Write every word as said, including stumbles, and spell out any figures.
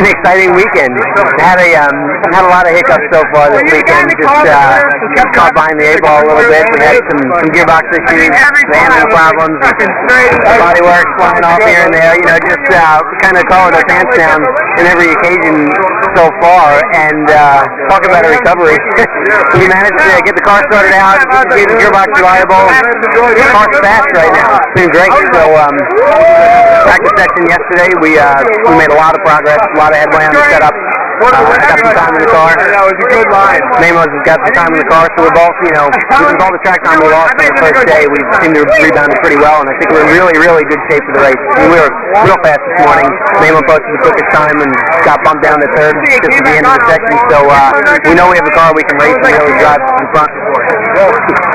an exciting weekend. Had a um, had a lot of hiccups so far this weekend. Just uh, got caught behind the eight ball a little bit. We had some, some gearbox issues, handling problems, body work flying off here and there. You know, just uh, kind of calling our pants down in every occasion so far. And uh, talking about a recovery, we managed to get the car started out, get the gearbox reliable. The car's fast right now. It's been great. So um, practice session yesterday, we uh, we made a lot of progress, a lot of headway on the setup. Uh, got some time in the car. That was a good line. Mamos has got some time in the car, so we're both, you know, with all the track time we lost on the first day, we seemed to rebound it pretty well, and I think we're in really, really good shape for the race. I mean, we were real fast this morning. Mamo posted the quickest time and got bumped down to third just at the end of the section, so uh, we know we have a car we can race and really drive in front.